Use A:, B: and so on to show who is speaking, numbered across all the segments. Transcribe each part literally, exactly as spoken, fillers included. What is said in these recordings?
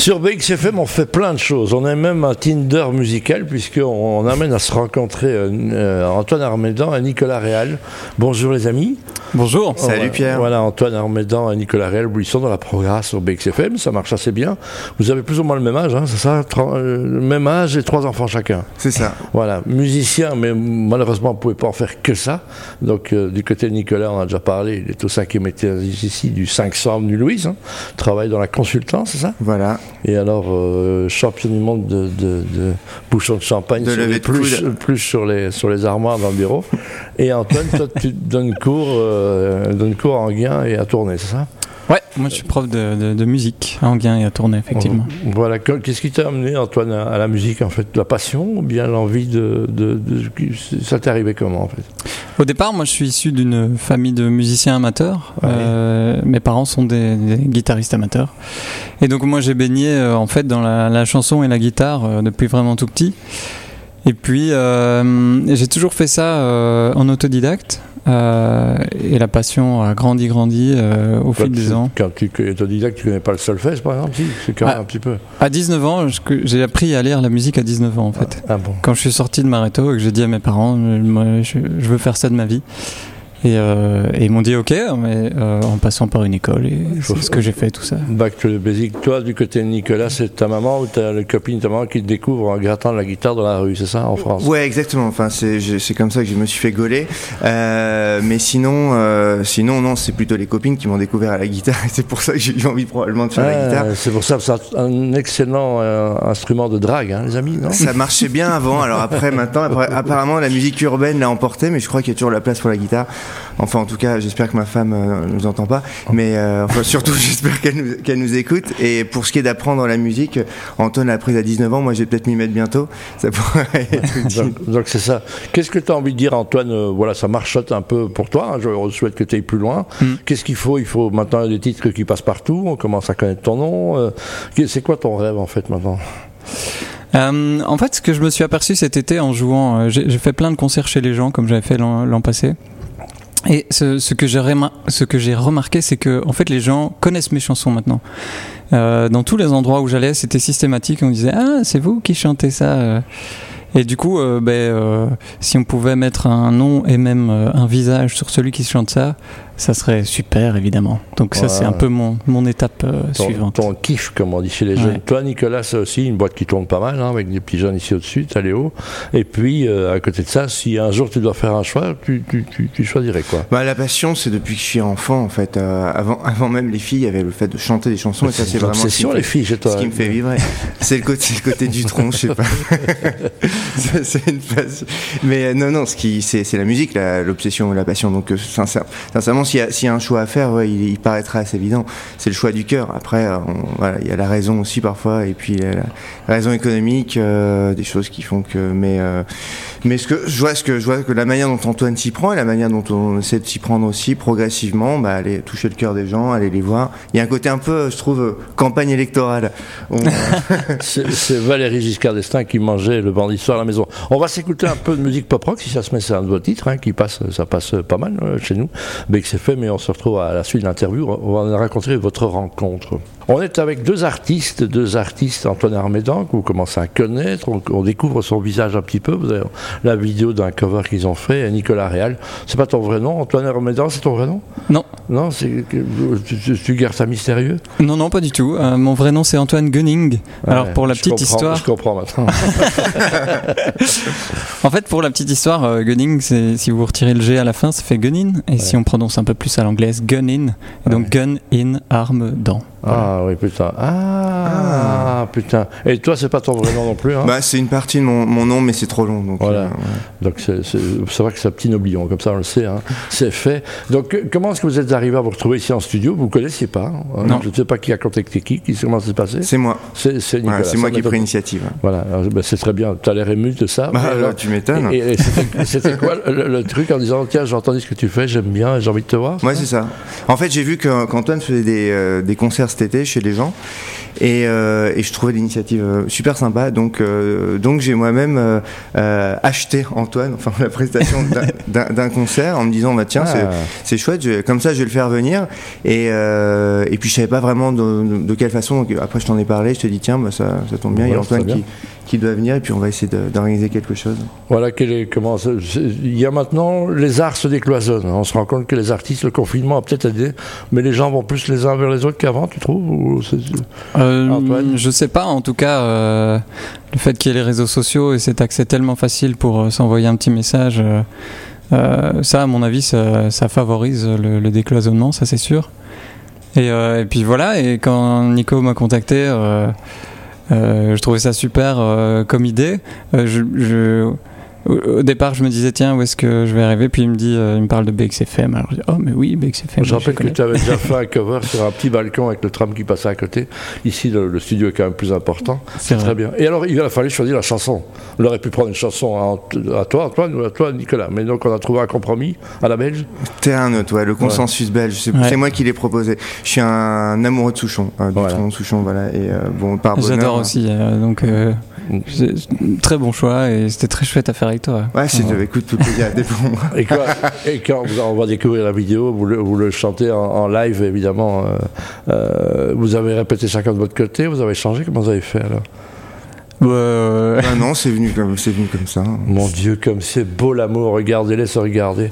A: Sur B X F M, on fait plein de choses. On a même un Tinder musical, puisqu'on on amène à se rencontrer euh, Antoine Armédan et Nicolas Réal. Bonjour les amis.
B: Bonjour.
A: Oh,
C: Salut Pierre.
A: Voilà, Antoine Armédan et Nicolas Réal, ils sont dans la progresse sur B X F M, ça marche assez bien. Vous avez plus ou moins le même âge, hein, c'est ça, le même âge et trois enfants chacun.
C: C'est ça.
A: Voilà, musicien, mais malheureusement, on ne pouvait pas en faire que ça. Donc, euh, du côté de Nicolas, on a déjà parlé, il est au cinquième étage ici, du cinq cents avenue Louise, hein, travaille dans la consultance, c'est ça?
C: Voilà.
A: Et alors, euh, champion du monde de, de, de bouchons de champagne,
C: de
A: sur les, plus, plus sur, les, sur les armoires dans le bureau. Et Antoine, toi, tu donnes cours, euh, donnes cours à Enghien et à Tournai, c'est ça?
B: Ouais, moi je suis prof de, de, de musique à Enghien et à Tournai, effectivement.
A: Voilà, qu'est-ce qui t'a amené, Antoine, à, à la musique, en fait? La passion ou bien l'envie de, de, de, de... Ça t'est arrivé comment, en fait?
B: Au départ, moi je suis issu d'une famille de musiciens amateurs. Ouais. Euh, mes parents sont des, des guitaristes amateurs. Et donc moi j'ai baigné euh, en fait dans la, la chanson et la guitare euh, depuis vraiment tout petit. Et puis euh, j'ai toujours fait ça euh, en autodidacte. Euh, et la passion a grandi, grandi euh, au
A: quand
B: fil des ans.
A: Quand tu es autodidacte, tu connais pas le solfège, par exemple? Si, c'est quand même
B: à,
A: un petit peu.
B: À dix-neuf ans, je, j'ai appris à lire la musique à dix-neuf ans, en fait.
A: Ah, ah bon. Quand
B: je suis sorti de Maréto et que j'ai dit à mes parents, moi, je, je veux faire ça de ma vie. Et, euh, et ils m'ont dit ok, mais euh, en passant par une école, et c'est ce que j'ai fait, tout ça.
A: Back to the basic. Toi, du côté de Nicolas, c'est ta maman ou ta copine de ta maman qui te découvre en grattant la guitare dans la rue, c'est ça, en France?
C: Ouais, exactement. Enfin, c'est, c'est comme ça que je me suis fait gauler. Euh, mais sinon, euh, sinon, non, c'est plutôt les copines qui m'ont découvert à la guitare. Et c'est pour ça que j'ai eu envie probablement de faire ah, la guitare.
A: C'est pour ça que c'est un excellent euh, instrument de drague, hein, les amis, non?
C: Ça marchait bien avant. Alors après, maintenant, après, apparemment, la musique urbaine l'a emporté, mais je crois qu'il y a toujours la place pour la guitare. Enfin, en tout cas, j'espère que ma femme ne euh, nous entend pas, mais euh, enfin, surtout, j'espère qu'elle nous, qu'elle nous écoute. Et pour ce qui est d'apprendre la musique, Antoine l'a appris à dix-neuf ans, moi, je vais peut-être m'y mettre bientôt. Ça pourrait être
A: donc, donc, c'est ça. Qu'est-ce que tu as envie de dire, Antoine? euh, Voilà, ça marchote un peu pour toi. Hein, je souhaite que tu ailles plus loin. Mm. Qu'est-ce qu'il faut? Il faut maintenant des titres qui passent partout. On commence à connaître ton nom. Euh, c'est quoi ton rêve, en fait, maintenant?
B: Euh, en fait, ce que je me suis aperçu cet été en jouant, euh, j'ai, j'ai fait plein de concerts chez les gens, comme j'avais fait l'an, l'an passé. Et ce, ce, que j'ai remar- ce que j'ai remarqué, c'est que en fait, les gens connaissent mes chansons maintenant. Euh, dans tous les endroits où j'allais, c'était systématique. On disait « Ah, c'est vous qui chantez ça ?» Et du coup, euh, ben, euh, si on pouvait mettre un nom et même euh, un visage sur celui qui chante ça, ça serait super, évidemment. Donc ça, ouais. C'est un peu mon, mon étape euh,
A: ton,
B: suivante.
A: Ton kiff, comme on dit chez les jeunes. Ouais. Toi, Nicolas, c'est aussi une boîte qui tourne pas mal, hein, avec des petits jeunes ici au-dessus, t'as Léo. Et puis, euh, à côté de ça, si un jour tu dois faire un choix, tu, tu, tu, tu choisirais quoi?
C: Bah, la passion, c'est depuis que je suis enfant, en fait. Euh, avant, avant même les filles, il y avait le fait de chanter des chansons.
A: Mais
C: et ça,
A: c'est,
C: c'est vraiment
A: c'est sûr, les filles, chez toi.
C: Ce qui me fait vibrer. C'est le côté, le côté du tronc, je sais pas. c'est, c'est une passion. Mais euh, non, non, ce qui, c'est, c'est la musique, la, l'obsession, la passion. Donc, euh, sincère, sincèrement, s'il y a, s'il y a un choix à faire, ouais, il, il paraîtra assez évident. C'est le choix du cœur. Après, on, voilà, il y a la raison aussi parfois, et puis la, la raison économique, euh, des choses qui font que. Mais, euh, mais ce que je vois, ce que je vois que la manière dont Antoine s'y prend et la manière dont on essaie de s'y prendre aussi progressivement, bah, aller toucher le cœur des gens, aller les voir. Il y a un côté un peu, je trouve, campagne électorale. On...
A: c'est, c'est Valéry Giscard d'Estaing qui mangeait le bandit soir à la maison. On va s'écouter un peu de musique pop rock si ça se met, c'est un de vos titres hein, qui passe, ça passe pas mal euh, chez nous. B X F M, mais on se retrouve à la suite de l'interview, on va raconter votre rencontre. On est avec deux artistes, deux artistes, Antoine Armédan, que vous commencez à connaître, on, on découvre son visage un petit peu, vous avez la vidéo d'un cover qu'ils ont fait, et Nicolas Réal. C'est pas ton vrai nom, Antoine Armédan, c'est ton vrai nom?
B: Non.
A: Non, c'est, tu, tu, tu gardes ça mystérieux?
B: Non, non, pas du tout. Euh, mon vrai nom, c'est Antoine Gunning.
A: Ouais,
B: Alors, pour la petite
A: comprends,
B: histoire...
A: Je comprends maintenant.
B: En fait, pour la petite histoire, euh, Gunning, c'est, si vous retirez le G à la fin, ça fait Gunin. Et ouais. Si on prononce un peu plus à l'anglaise, Gun-in. Et donc, ouais. Gun in, arme dans. Voilà.
A: Ah oui, putain. Ah, ah, putain. Et toi, c'est pas ton vrai nom non plus, hein?
C: Bah, c'est une partie de mon, mon nom, mais c'est trop long. Donc,
A: voilà.
C: Euh, ouais.
A: Donc, c'est, c'est, c'est vrai que c'est un petit noblion, comme ça, on le sait, hein. C'est fait. Donc, comment est-ce que vous êtes arrivé à vous retrouver ici en studio? Vous ne connaissiez pas, hein?
B: Non.
A: Je ne sais pas qui a contacté qui, qui comment ça s'est passé?
C: C'est moi.
A: C'est, c'est Nicolas.
C: Ouais, c'est moi qui ai pris l'initiative.
A: Voilà, alors, bah, c'est très bien. Tu as l'air ému de ça.
C: Bah, alors, tu m'étonnes.
A: Et, et c'était, c'était quoi le, le truc en disant, tiens, j'ai entendu ce que tu fais, j'aime bien, j'ai envie de te voir?
C: Ouais, c'est ça. En fait, j'ai vu que, qu'Antoine faisait des, euh, des concerts cet été chez les gens. Et, euh, et je trouvais l'initiative super sympa. Donc, euh, donc j'ai moi-même euh, euh, acheté Antoine, enfin la prestation d'un, d'un, d'un concert en me disant bah tiens ah. c'est, c'est chouette, je, comme ça je vais le faire venir. Et, euh, et puis je savais pas vraiment de, de, de quelle façon. Donc après je t'en ai parlé, je te dis tiens bah, ça, ça tombe bien, ouais, il y a Antoine qui, qui doit venir et puis on va essayer de, d'organiser quelque chose.
A: Voilà, quel est, comment ça, il y a maintenant les arts se décloisonnent. On se rend compte que les artistes, le confinement a peut-être aidé, mais les gens vont plus les uns vers les autres qu'avant, tu trouves ou c'est,
B: euh, Antoine je sais pas, en tout cas, euh, le fait qu'il y ait les réseaux sociaux et cet accès tellement facile pour euh, s'envoyer un petit message, euh, euh, ça, à mon avis, ça, ça favorise le, le décloisonnement, ça c'est sûr. Et, euh, et puis voilà, et quand Nico m'a contacté, euh, euh, je trouvais ça super euh, comme idée. Euh, je, je Au départ, je me disais, tiens, où est-ce que je vais arriver? Puis il me dit, euh, il me parle de B X F M. Alors je dis, oh, mais oui, B X F M.
A: Je rappelle que tu avais déjà fait un cover sur un petit balcon avec le tram qui passait à côté. Ici, le, le studio est quand même plus important. C'est, C'est très bien. Et alors, il a fallu choisir la chanson. On aurait pu prendre une chanson à, à toi, Antoine, ou à toi, Nicolas. Mais donc, on a trouvé un compromis à la belge.
C: T'es un autre, ouais, le consensus ouais. belge. C'est, ouais. c'est moi qui l'ai proposé. Je suis un amoureux de Souchon. Euh, voilà. de Souchon, voilà. Et euh, bon, par bonheur.
B: J'adore aussi. Euh, donc. Euh... Très bon choix et c'était très chouette à faire avec toi.
C: Ouais, c'est ouais. Écoute, tout plaisir pour moi.
A: Et, quoi, et quand on va découvrir la vidéo, vous le, vous le chantez en, en live évidemment. Euh, euh, vous avez répété chacun de votre côté, vous avez changé, comment vous avez fait alors?
C: Euh... Ah non, c'est venu comme c'est venu comme ça.
A: Mon Dieu, comme c'est beau l'amour. Regardez-les se regarder.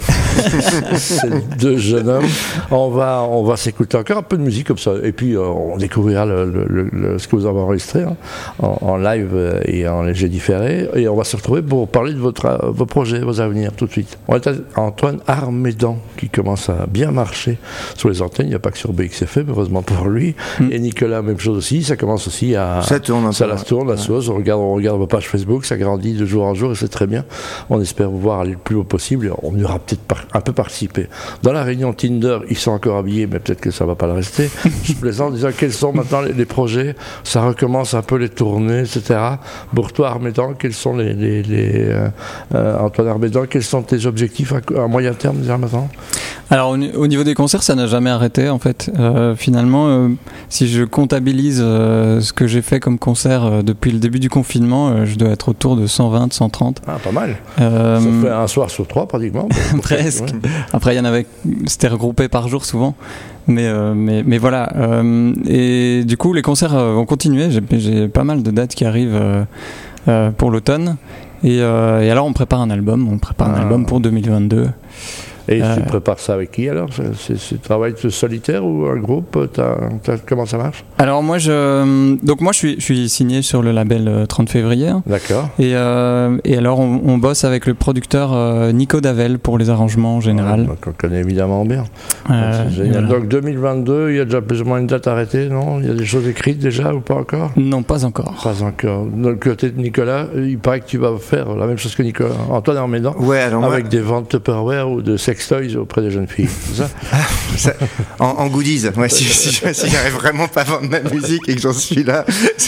A: Ces deux jeunes hommes. On va, on va s'écouter encore un peu de musique comme ça, et puis euh, on découvrira le, le, le, ce que vous avez enregistré hein, en, en live et en léger différé, et on va se retrouver pour parler de votre, vos projets, vos avenirs tout de suite. On est à Antoine Armédan qui commence à bien marcher sur les antennes. Il n'y a pas que sur B X F M, heureusement pour lui. Mm. Et Nicolas, même chose aussi. Ça commence aussi à
C: ça tourne,
A: ça la tourne, la sauce. On regarde, on regarde vos pages Facebook, ça grandit de jour en jour et c'est très bien. On espère vous voir aller le plus haut possible et on y aura peut-être par, un peu participé. Dans la réunion Tinder, ils sont encore habillés, mais peut-être que ça ne va pas le rester. Je plaisante en disant quels sont maintenant les, les projets, ça recommence un peu les tournées, et cetera. Pour toi, Armédan, quels sont les, les, les euh, euh, Antoine Armédan, quels sont tes objectifs à, à moyen terme déjà maintenant?
B: Alors au, au niveau des concerts, ça n'a jamais arrêté en fait. Euh, finalement, euh, si je comptabilise euh, ce que j'ai fait comme concert euh, depuis le début du confinement, euh, je dois être autour de cent vingt, cent trente.
A: Ah, pas mal. Euh, ça fait un soir sur trois pratiquement.
B: Presque. Ouais. Après, il y en avait, c'était regroupé par jour souvent. Mais, euh, mais, mais voilà. Euh, et du coup, les concerts euh, vont continuer. J'ai, j'ai pas mal de dates qui arrivent euh, euh, pour l'automne. Et, euh, et alors, on prépare un album. On prépare ah. un album pour deux mille vingt-deux.
A: Et euh, tu prépares ça avec qui alors? C'est, c'est travail solitaire ou un groupe? T'as, t'as, comment ça marche?
B: Alors moi je donc moi je suis je suis signé sur le label trente février.
A: D'accord.
B: Et euh, et alors on, on bosse avec le producteur euh, Nico Davel pour les arrangements en général.
A: Ouais, donc on connaît évidemment bien. Euh, c'est génial. Voilà. Donc deux mille vingt-deux, il y a déjà plus ou moins une date arrêtée, non? Il y a des choses écrites déjà ou pas encore?
B: Non, pas encore.
A: Pas encore. De le côté de Nicolas, il paraît que tu vas faire la même chose que Nicolas, Antoine Armédan.
C: Ouais, alors
A: avec
C: moi...
A: des ventes Tupperware ou de sextoys auprès des jeunes filles, c'est ça?
C: ça en, en goodies, moi, si, si, si j'arrive vraiment pas à vendre ma musique et que j'en suis là.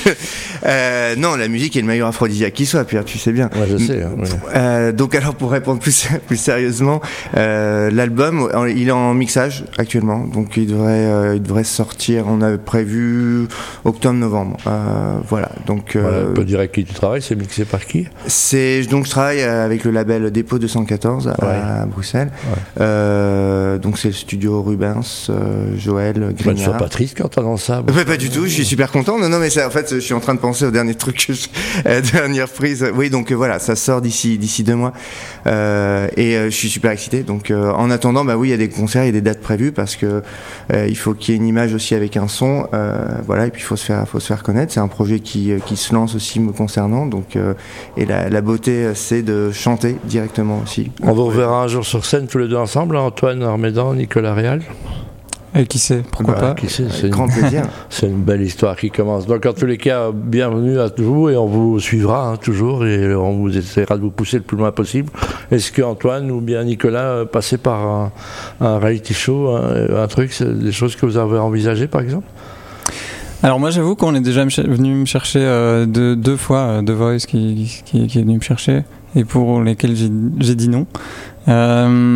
C: Euh, non, la musique est le meilleur aphrodisiaque qui soit, Pierre, tu sais bien.
A: Ouais, je sais. Hein, ouais.
C: euh, donc, alors, pour répondre plus, plus sérieusement, euh, l'album, il est en mixage actuellement, donc il devrait, euh, il devrait sortir, on avait prévu octobre-novembre. Euh, voilà, donc. Euh,
A: voilà, on peut dire avec qui tu travailles, c'est mixé par qui?
C: C'est, donc, je travaille avec le label Dépôt deux cent quatorze à, ouais. à Bruxelles. Ouais. Euh, donc c'est le studio Rubens, euh, Joël, Grignard.
A: Bah, ne sois pas triste quand t'as dans ça.
C: Bah, pas du tout, je suis super content. Non, non, mais ça, en fait, je suis en train de penser au dernier truc, euh, dernière prise. Oui, donc euh, voilà, ça sort d'ici d'ici deux mois, euh, et euh, je suis super excité. Donc euh, en attendant, bah oui, il y a des concerts, il y a des dates prévues parce que euh, il faut qu'il y ait une image aussi avec un son, euh, voilà, et puis il faut se faire, faut se faire connaître. C'est un projet qui qui se lance aussi me concernant, donc euh, et la, la beauté, c'est de chanter directement aussi.
A: On vous reverra un jour sur scène tous les deux ensemble, Antoine Armédan, Nicolas Réal.
B: Et qui sait, pourquoi bah, pas
A: qui sait, c'est
C: grand
A: une,
C: plaisir.
A: C'est une belle histoire qui commence. Donc en tous les cas, bienvenue à vous et on vous suivra hein, toujours et on vous essaiera de vous pousser le plus loin possible. Est-ce que Antoine ou bien Nicolas passer par un, un reality show, un, un truc, c'est des choses que vous avez envisagées par exemple?
B: Alors moi j'avoue qu'on est déjà venu me chercher euh, deux, deux fois, euh, The Voice qui, qui, qui est venu me chercher et pour lesquels j'ai, j'ai dit non. Euh,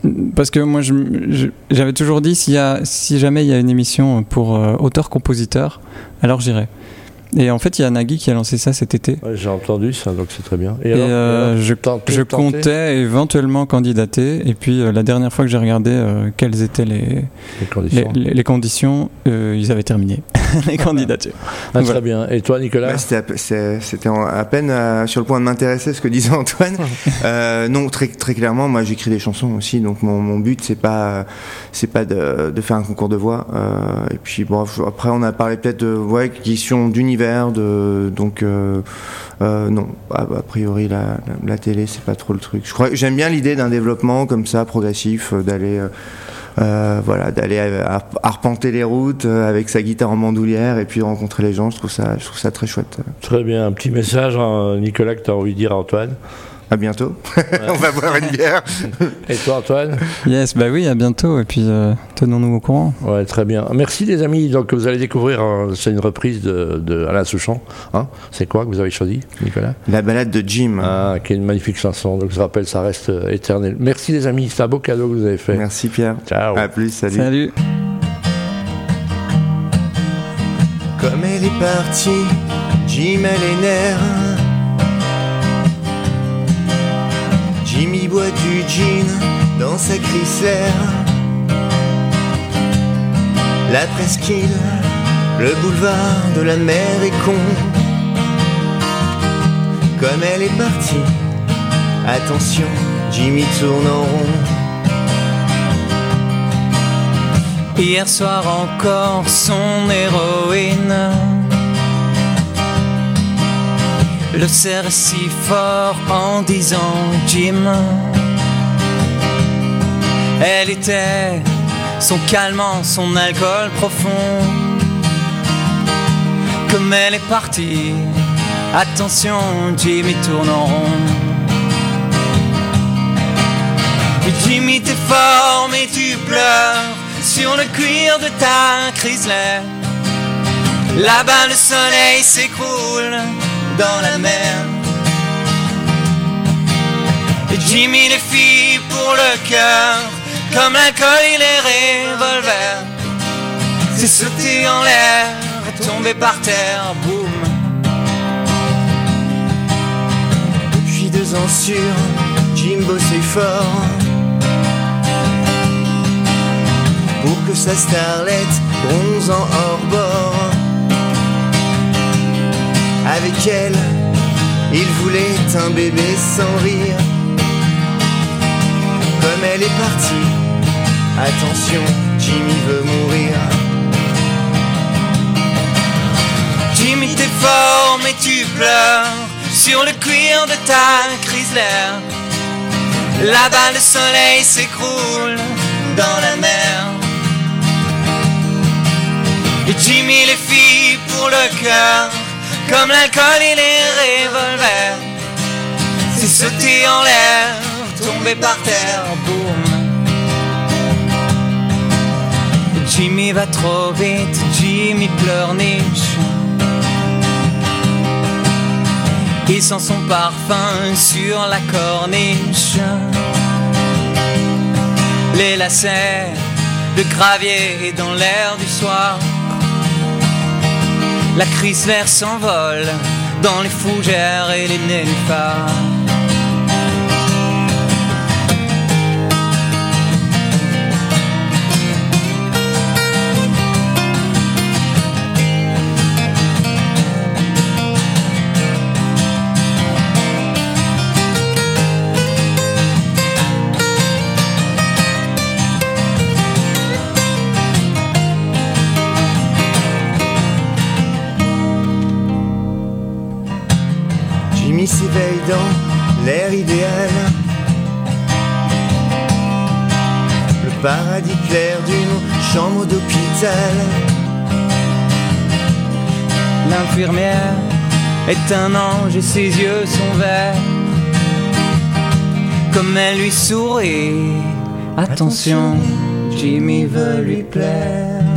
B: Parce que moi, je, je, j'avais toujours dit, s'il y a, si jamais il y a une émission pour euh, auteur-compositeur, alors j'irai. Et en fait, il y a Nagui qui a lancé ça cet été.
A: Ouais, j'ai entendu ça, donc c'est très bien. Et,
B: et,
A: alors,
B: euh,
A: et alors,
B: je,
A: tenter,
B: je
A: tenter
B: comptais éventuellement candidater. Et puis, euh, la dernière fois que j'ai regardé euh, quelles étaient les,
A: les conditions,
B: les, les, les conditions euh, ils avaient terminé les candidatures.
A: Ah,
B: voilà.
A: Très bien. Et toi, Nicolas?
C: Ouais, c'était, à, c'est, c'était à peine euh, sur le point de m'intéresser ce que disait Antoine. euh, non, très, très clairement, moi j'écris des chansons aussi, donc mon, mon but c'est pas, c'est pas de, de faire un concours de voix. Euh, et puis bon, après on a parlé peut-être de ouais, question d'univers, de donc euh, euh, non, a, a priori la, la, la télé c'est pas trop le truc. Je crois, j'aime bien l'idée d'un développement comme ça progressif, euh, d'aller euh, Euh, voilà, d'aller à, à arpenter les routes euh, avec sa guitare en bandoulière et puis rencontrer les gens. Je trouve ça, je trouve ça très chouette.
A: Très bien. Un petit message, hein, Nicolas, que tu as envie de dire à Antoine.
C: À bientôt.
A: Ouais.
C: On va boire une bière.
A: Et toi, Antoine?
B: Yes, bah oui, à bientôt. Et puis euh, tenons-nous au courant.
A: Ouais, très bien. Merci les amis. Donc vous allez découvrir, hein, c'est une reprise de, de Alain Souchon. Hein, c'est quoi que vous avez choisi, Nicolas?
C: La balade de Jim.
A: Ah, qui est une magnifique chanson. Donc je rappelle, ça reste euh, éternel. Merci les amis. C'est un beau cadeau que vous avez fait.
C: Merci Pierre.
A: Ciao.
C: À plus. Salut.
B: Salut.
C: Comme elle est partie, Jim a les nerfs. Jimmy boit du gin dans sa Chrysler. La presqu'île, le boulevard de la mer est con. Comme elle est partie, attention, Jimmy tourne en rond.
B: Hier soir encore, son héroïne le serre si fort en disant Jim. Elle était son calmant, son alcool profond. Comme elle est partie, attention, Jimmy tourne en rond. Jimmy t'es fort mais tu pleures sur le cuir de ta Chrysler. Là-bas le soleil s'écroule dans la mer. Et Jimmy les filles pour le cœur, comme l'alcool et les revolvers. C'est sauté en l'air, tombé par terre, boum. Depuis deux ans sûr, Jim bossait fort pour que sa starlette bronze en hors bord. Avec elle, il voulait un bébé sans rire. Comme elle est partie, attention, Jimmy veut mourir. Jimmy t'es fort mais tu pleures sur le cuir de ta Chrysler. Là-bas le soleil s'écroule dans la mer. Et Jimmy les filles pour le cœur, comme l'alcool et les revolvers. C'est sauté en l'air, tombé par terre, boum. Jimmy va trop vite, Jimmy pleurniche. Il sent son parfum sur la corniche. Les lacets de gravier dans l'air du soir. La Chrysler s'envole dans les fougères et les nénuphars. Jimmy s'éveille dans l'air idéal, le paradis clair d'une chambre d'hôpital. L'infirmière est un ange et ses yeux sont verts. Comme elle lui sourit, attention, Jimmy veut lui plaire.